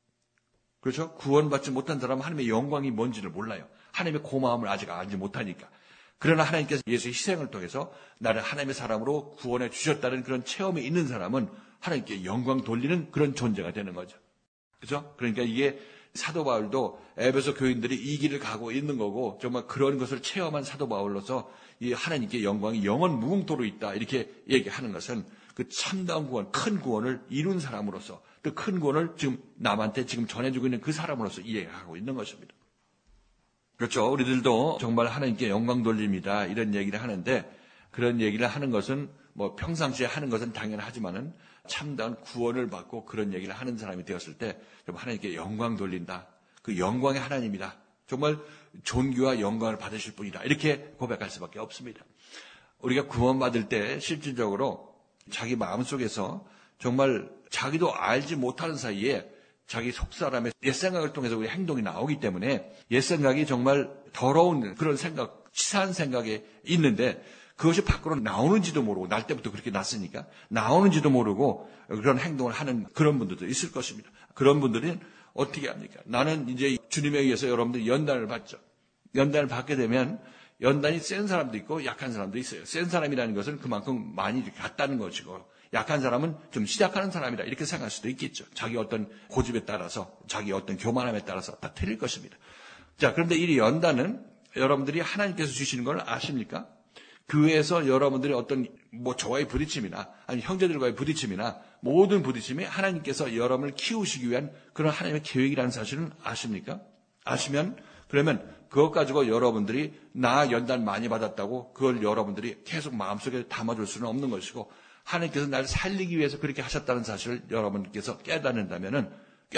그렇죠? 구원받지 못한 사람은 하나님의 영광이 뭔지를 몰라요. 하나님의 고마움을 아직 알지 못하니까. 그러나 하나님께서 예수의 희생을 통해서 나를 하나님의 사람으로 구원해 주셨다는 그런 체험이 있는 사람은 하나님께 영광 돌리는 그런 존재가 되는 거죠. 그렇죠? 그러니까 이게 사도 바울도 에베소 교인들이 이 길을 가고 있는 거고 정말 그런 것을 체험한 사도 바울로서 이 하나님께 영광이 영원 무궁토록 있다 이렇게 얘기하는 것은 그 참다운 구원, 큰 구원을 이룬 사람으로서 또 큰 구원을 지금 남한테 지금 전해주고 있는 그 사람으로서 이해하고 있는 것입니다. 그렇죠. 우리들도 정말 하나님께 영광 돌립니다. 이런 얘기를 하는데 그런 얘기를 하는 것은 뭐 평상시에 하는 것은 당연하지만은 참다운 구원을 받고 그런 얘기를 하는 사람이 되었을 때 하나님께 영광 돌린다. 그 영광의 하나님이다. 정말 존귀와 영광을 받으실 분이다. 이렇게 고백할 수밖에 없습니다. 우리가 구원받을 때 실질적으로 자기 마음속에서 정말 자기도 알지 못하는 사이에 자기 속사람의 옛생각을 통해서 우리 행동이 나오기 때문에 옛생각이 정말 더러운 그런 생각, 치사한 생각이 있는데 그것이 밖으로 나오는지도 모르고 날 때부터 그렇게 났으니까 나오는지도 모르고 그런 행동을 하는 그런 분들도 있을 것입니다. 그런 분들은 어떻게 합니까? 나는 이제 주님에 의해서 여러분들 연단을 받죠. 연단을 받게 되면 연단이 센 사람도 있고 약한 사람도 있어요. 센 사람이라는 것은 그만큼 많이 갔다는 것이고 약한 사람은 좀 시작하는 사람이다 이렇게 생각할 수도 있겠죠. 자기 어떤 고집에 따라서 자기 어떤 교만함에 따라서 다 틀릴 것입니다. 자, 그런데 이 연단은 여러분들이 하나님께서 주시는 걸 아십니까? 교회에서 여러분들이 어떤 저와의 부딪힘이나 아니 형제들과의 부딪힘이나 모든 부딪힘이 하나님께서 여러분을 키우시기 위한 그런 하나님의 계획이라는 사실은 아십니까? 아시면 그러면 그것 가지고 여러분들이 나 연단 많이 받았다고 그걸 여러분들이 계속 마음속에 담아둘 수는 없는 것이고 하나님께서 나를 살리기 위해서 그렇게 하셨다는 사실을 여러분께서 깨닫는다면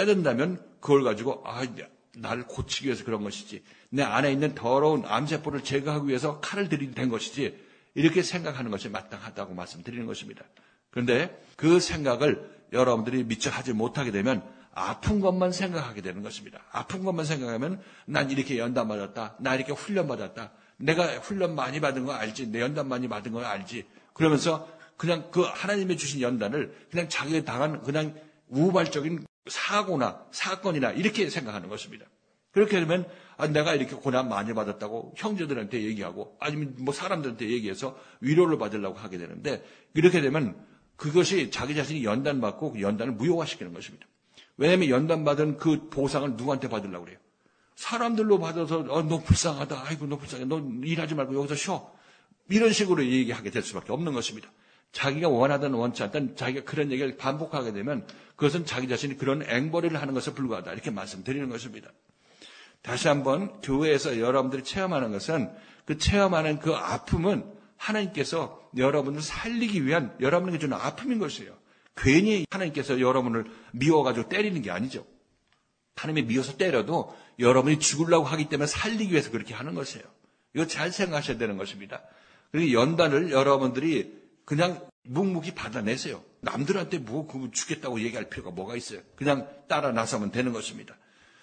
그걸 가지고 나를 고치기 위해서 그런 것이지 내 안에 있는 더러운 암세포를 제거하기 위해서 칼을 들이댄 것이지 이렇게 생각하는 것이 마땅하다고 말씀드리는 것입니다. 그런데 그 생각을 여러분들이 미처 하지 못하게 되면 아픈 것만 생각하게 되는 것입니다. 아픈 것만 생각하면 난 이렇게 연단 받았다. 나 이렇게 훈련 받았다. 내가 훈련 많이 받은 거 알지. 내 연단 많이 받은 거 알지. 그러면서 그냥 그 하나님의 주신 연단을 그냥 자기가 당한 그냥 우발적인 사고나 사건이나 이렇게 생각하는 것입니다. 그렇게 되면 내가 이렇게 고난 많이 받았다고 형제들한테 얘기하고 아니면 사람들한테 얘기해서 위로를 받으려고 하게 되는데 이렇게 되면 그것이 자기 자신이 연단받고 그 연단을 무효화시키는 것입니다. 왜냐하면 연단받은 그 보상을 누구한테 받으려고 그래요? 사람들로 받아서 너 불쌍하다. 아이고 너 불쌍해. 너 일하지 말고 여기서 쉬어. 이런 식으로 얘기하게 될 수밖에 없는 것입니다. 자기가 원하든 원치 않든 자기가 그런 얘기를 반복하게 되면 그것은 자기 자신이 그런 앵벌이를 하는 것에 불과하다. 이렇게 말씀드리는 것입니다. 다시 한번 교회에서 여러분들이 체험하는 것은 그 체험하는 그 아픔은 하나님께서 여러분을 살리기 위한 여러분에게 주는 아픔인 것이에요. 괜히 하나님께서 여러분을 미워가지고 때리는 게 아니죠. 하나님이 미워서 때려도 여러분이 죽으려고 하기 때문에 살리기 위해서 그렇게 하는 것이에요. 이거 잘 생각하셔야 되는 것입니다. 그리고 연단을 여러분들이 그냥 묵묵히 받아내세요. 남들한테 죽겠다고 얘기할 필요가 뭐가 있어요. 그냥 따라 나서면 되는 것입니다.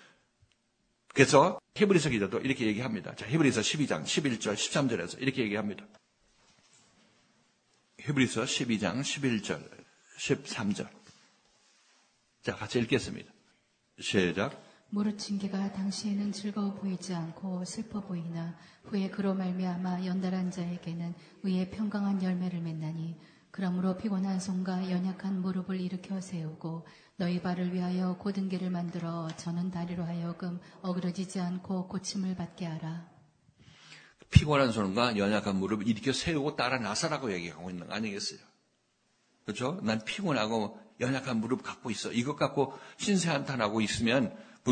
그래서 히브리서 기자도 이렇게 얘기합니다. 자, 히브리서 12장 11절 13절에서 이렇게 얘기합니다. 히브리서 12장 11절 13절. 자, 같이 읽겠습니다. 시작. 무릇 징계가 당시에는 즐거워 보이지 않고 슬퍼 보이나 후에 그로 말미암아 연단한 자에게는 의의 평강한 열매를 맺나니 그러므로 피곤한 손과 연약한 무릎을 일으켜 세우고 너희 발을 위하여 곧은 길을 만들어 저는 다리로 하여금 어그러지지 않고 고침을 받게 하라. 피곤한 손과 연약한 무릎을 일으켜 세우고 따라 나서라고 얘기하고 있는 거 아니겠어요? 그렇죠? 난 피곤하고 연약한 무릎 갖고 있어. 이것 갖고 신세한탄하고 있으면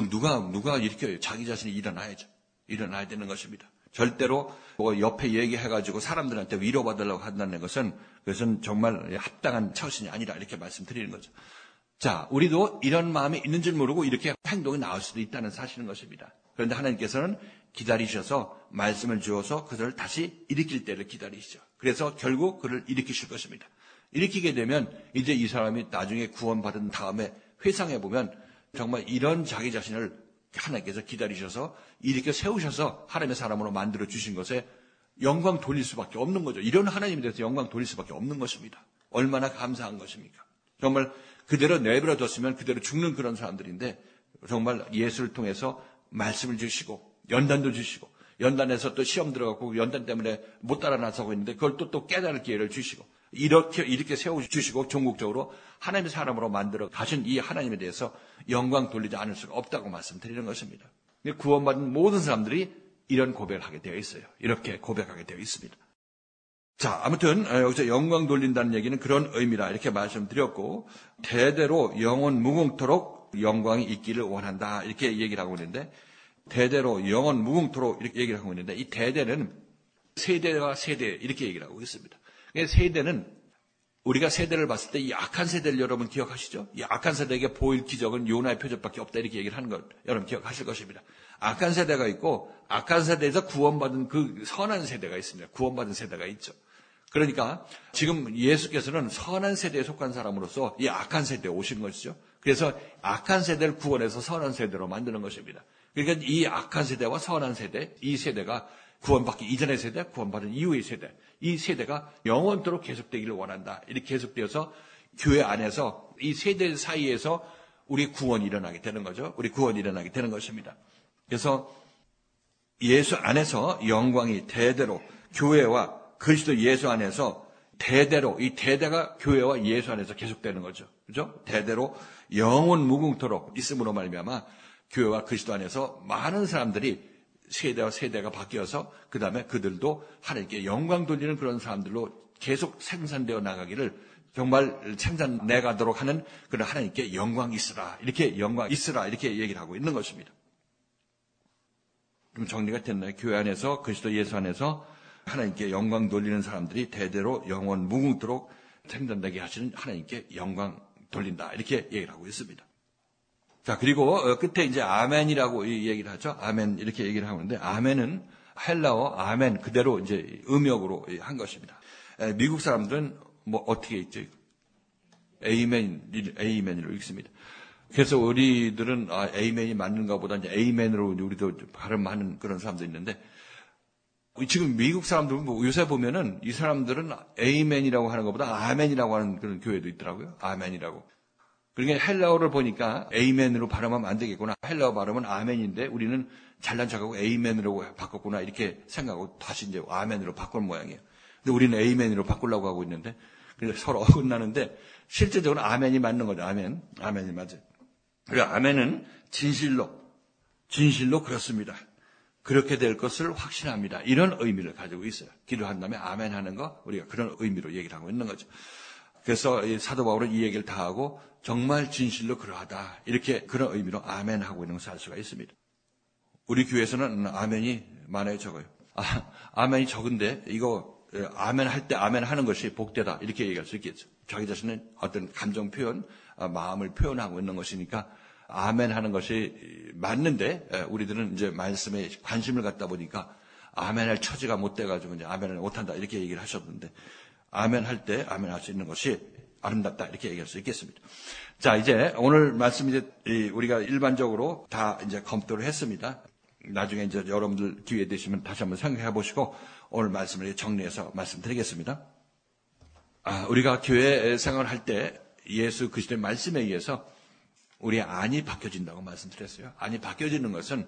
누가 일으켜요? 자기 자신이 일어나야죠. 일어나야 되는 것입니다. 절대로 옆에 얘기해가지고 사람들한테 위로받으려고 한다는 그것은 정말 합당한 처신이 아니라 이렇게 말씀드리는 거죠. 자, 우리도 이런 마음이 있는 줄 모르고 이렇게 행동이 나올 수도 있다는 사실인 것입니다. 그런데 하나님께서는 기다리셔서 말씀을 주어서 그들을 다시 일으킬 때를 기다리시죠. 그래서 결국 그를 일으키실 것입니다. 일으키게 되면 이제 이 사람이 나중에 구원받은 다음에 회상해 보면 정말 이런 자기 자신을 하나님께서 기다리셔서 일으켜 세우셔서 하나님의 사람으로 만들어 주신 것에 영광 돌릴 수밖에 없는 거죠. 이런 하나님에 대해서 영광 돌릴 수밖에 없는 것입니다. 얼마나 감사한 것입니까? 정말 그대로 내버려 뒀으면 그대로 죽는 그런 사람들인데 정말 예수를 통해서 말씀을 주시고 연단도 주시고 연단에서 또 시험 들어가고 연단 때문에 못 따라 나서고 있는데 그걸 또 깨달을 기회를 주시고 이렇게 세워주시고 종국적으로 하나님의 사람으로 만들어 가신 이 하나님에 대해서 영광 돌리지 않을 수가 없다고 말씀드리는 것입니다. 구원받은 모든 사람들이 이런 고백을 하게 되어 있어요. 이렇게 고백하게 되어 있습니다. 자, 아무튼 여기서 영광 돌린다는 얘기는 그런 의미라 이렇게 말씀드렸고 대대로 영원 무궁토록 영광이 있기를 원한다 이렇게 얘기를 하고 있는데 대대로 영원 무궁토록 이렇게 얘기를 하고 있는데 이 대대는 세대와 세대 이렇게 얘기를 하고 있습니다. 세대는 우리가 세대를 봤을 때 이 악한 세대를 여러분 기억하시죠? 이 악한 세대에게 보일 기적은 요나의 표적밖에 없다 이렇게 얘기를 하는 것 여러분 기억하실 것입니다. 악한 세대가 있고 악한 세대에서 구원받은 그 선한 세대가 있습니다. 구원받은 세대가 있죠. 그러니까 지금 예수께서는 선한 세대에 속한 사람으로서 이 악한 세대에 오신 것이죠. 그래서 악한 세대를 구원해서 선한 세대로 만드는 것입니다. 그러니까 이 악한 세대와 선한 세대, 이 세대가 구원받기 이전의 세대, 구원받은 이후의 세대, 이 세대가 영원토록 계속되기를 원한다. 이렇게 계속되어서 교회 안에서 이 세대 사이에서 우리 구원이 일어나게 되는 거죠. 우리 구원이 일어나게 되는 것입니다. 그래서 예수 안에서 영광이 대대로 교회와 그리스도 예수 안에서 대대로 이 대대가 교회와 예수 안에서 계속되는 거죠. 그죠? 대대로 영원 무궁토록 있음으로 말미암아 교회와 그리스도 안에서 많은 사람들이 세대와 세대가 바뀌어서 그 다음에 그들도 하나님께 영광 돌리는 그런 사람들로 계속 생산되어 나가기를 정말 생산내 가도록 하는 그런 하나님께 영광 있으라 이렇게 영광 있으라 이렇게 얘기를 하고 있는 것입니다. 좀 정리가 됐나요? 교회 안에서 그리스도 예수 안에서 하나님께 영광 돌리는 사람들이 대대로 영원 무궁토록 생산되게 하시는 하나님께 영광 돌린다 이렇게 얘기를 하고 있습니다. 자, 그리고 끝에 이제 아멘이라고 얘기를 하죠. 아멘 이렇게 얘기를 하는데 아멘은 헬라어 아멘 그대로 이제 음역으로 한 것입니다. 미국 사람들은 뭐 어떻게 있죠? 에이멘으로 읽습니다. 그래서 우리들은 에이멘이 맞는가 보다 이제 에이멘으로 우리도 발음하는 그런 사람도 있는데 지금 미국 사람들은 뭐 요새 보면은 이 사람들은 에이멘이라고 하는 것보다 아멘이라고 하는 그런 교회도 있더라고요. 아멘이라고. 그러니까 헬라어를 보니까 에이멘으로 발음하면 안 되겠구나. 헬라어 발음은 아멘인데 우리는 잘난 척하고 에이멘으로 바꿨구나 이렇게 생각하고 다시 이제 아멘으로 바꿀 모양이에요. 근데 우리는 에이멘으로 바꾸려고 하고 있는데 그래서 서로 어긋나는데 실제적으로 아멘이 맞는 거죠. 아멘이 맞아요. 그리고 아멘은 진실로 그렇습니다. 그렇게 될 것을 확신합니다. 이런 의미를 가지고 있어요. 기도한 다음에 아멘 하는 거 우리가 그런 의미로 얘기를 하고 있는 거죠. 그래서 사도 바울은 이 얘기를 다 하고 정말 진실로 그러하다 이렇게 그런 의미로 아멘 하고 있는 것을 알 수가 있습니다. 우리 교회에서는 아멘이 많아요, 적어요. 아멘이 적은데 이거 아멘 할 때 아멘 하는 것이 복되다 이렇게 얘기할 수 있겠죠. 자기 자신의 어떤 감정 표현, 마음을 표현하고 있는 것이니까 아멘 하는 것이 맞는데 우리들은 이제 말씀에 관심을 갖다 보니까 아멘 할 처지가 못 돼가지고 이제 아멘을 못한다 이렇게 얘기를 하셨는데 아멘 할 때 아멘 할 수 있는 것이 아름답다 이렇게 얘기할 수 있겠습니다. 자, 이제 오늘 말씀 이제 우리가 일반적으로 다 이제 검토를 했습니다. 나중에 이제 여러분들 기회 되시면 다시 한번 생각해 보시고 오늘 말씀을 정리해서 말씀드리겠습니다. 우리가 교회 생활을 할 때 예수 그리스도의 말씀에 의해서 우리의 안이 바뀌어진다고 말씀드렸어요. 안이 바뀌어지는 것은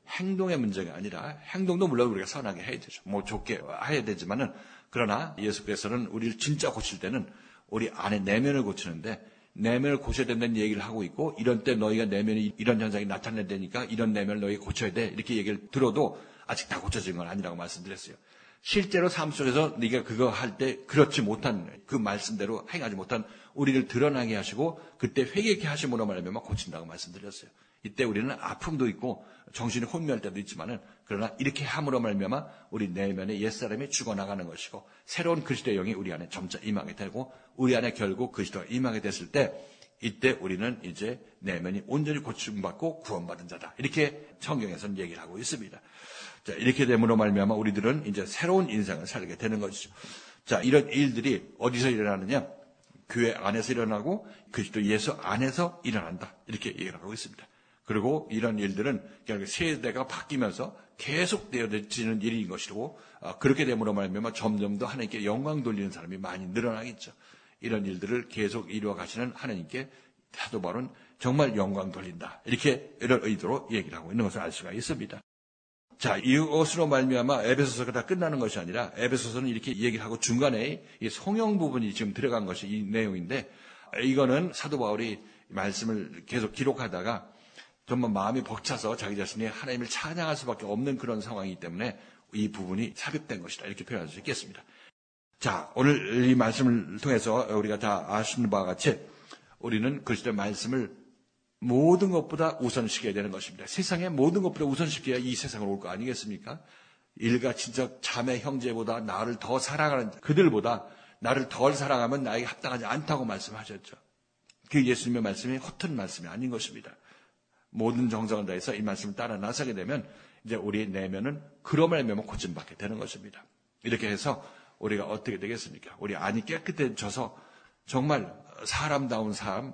행동의 문제가 아니라 행동도 물론 우리가 선하게 해야 되죠. 뭐 좋게 해야 되지만은 그러나 예수께서는 우리를 진짜 고칠 때는 우리 안에 내면을 고치는데 내면을 고쳐야 된다는 얘기를 하고 있고 이런 때 너희가 내면이 이런 현상이 나타낸다니까 이런 내면을 너희가 고쳐야 돼 이렇게 얘기를 들어도 아직 다 고쳐진 건 아니라고 말씀드렸어요. 실제로 삶 속에서 네가 그거 할 때 그렇지 못한 그 말씀대로 행하지 못한 우리를 드러나게 하시고 그때 회개케 하심으로 말하면 고친다고 말씀드렸어요. 이때 우리는 아픔도 있고 정신이 혼미할 때도 있지만은 그러나 이렇게 함으로 말미암아 우리 내면의 옛사람이 죽어나가는 것이고 새로운 그리스도의 영이 우리 안에 점차 임하게 되고 우리 안에 결국 그리스도가 임하게 됐을 때 이때 우리는 이제 내면이 온전히 고침받고 구원받은 자다. 이렇게 성경에서는 얘기를 하고 있습니다. 자, 이렇게 됨으로 말미암아 우리들은 이제 새로운 인생을 살게 되는 것이죠. 자, 이런 일들이 어디서 일어나느냐? 교회 안에서 일어나고 그리스도 예수 안에서 일어난다. 이렇게 얘기를 하고 있습니다. 그리고 이런 일들은 결국 세대가 바뀌면서 계속 되어지는 일인 것이고 그렇게 됨으로 말미암아 점점 더 하나님께 영광 돌리는 사람이 많이 늘어나겠죠. 이런 일들을 계속 이루어 가시는 하나님께 사도 바울은 정말 영광 돌린다. 이렇게 이런 의도로 얘기를 하고 있는 것을 알 수가 있습니다. 자, 이것으로 말미암아 에베소서가 다 끝나는 것이 아니라 에베소서는 이렇게 얘기를 하고 중간에 이 성령 부분이 지금 들어간 것이 이 내용인데 이거는 사도 바울이 말씀을 계속 기록하다가 정말 마음이 벅차서 자기 자신이 하나님을 찬양할 수밖에 없는 그런 상황이기 때문에 이 부분이 삽입된 것이다. 이렇게 표현할 수 있겠습니다. 자, 오늘 이 말씀을 통해서 우리가 다 아시는 바와 같이 우리는 그리스도의 말씀을 모든 것보다 우선시켜야 되는 것입니다. 세상에 모든 것보다 우선시켜야 이 세상을 올 거 아니겠습니까? 일가 친척 자매 형제보다 나를 더 사랑하는 그들보다 나를 덜 사랑하면 나에게 합당하지 않다고 말씀하셨죠. 그 예수님의 말씀이 허튼 말씀이 아닌 것입니다. 모든 정성을 다해서 이 말씀을 따라 나서게 되면 이제 우리의 내면은 그로 말미암아 고침받게 되는 것입니다. 이렇게 해서 우리가 어떻게 되겠습니까? 우리 안이 깨끗해져서 정말 사람다운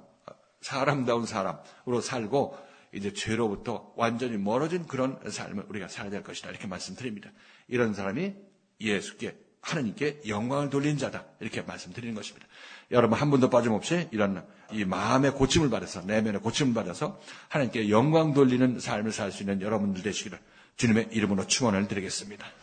사람으로 살고 이제 죄로부터 완전히 멀어진 그런 삶을 우리가 살아야 될 것이다. 이렇게 말씀드립니다. 이런 사람이 예수께 하나님께 영광을 돌린 자다. 이렇게 말씀드리는 것입니다. 여러분 한 분도 빠짐없이 이런 이 마음의 고침을 받아서 내면의 고침을 받아서 하나님께 영광 돌리는 삶을 살 수 있는 여러분들 되시기를 주님의 이름으로 축원을 드리겠습니다.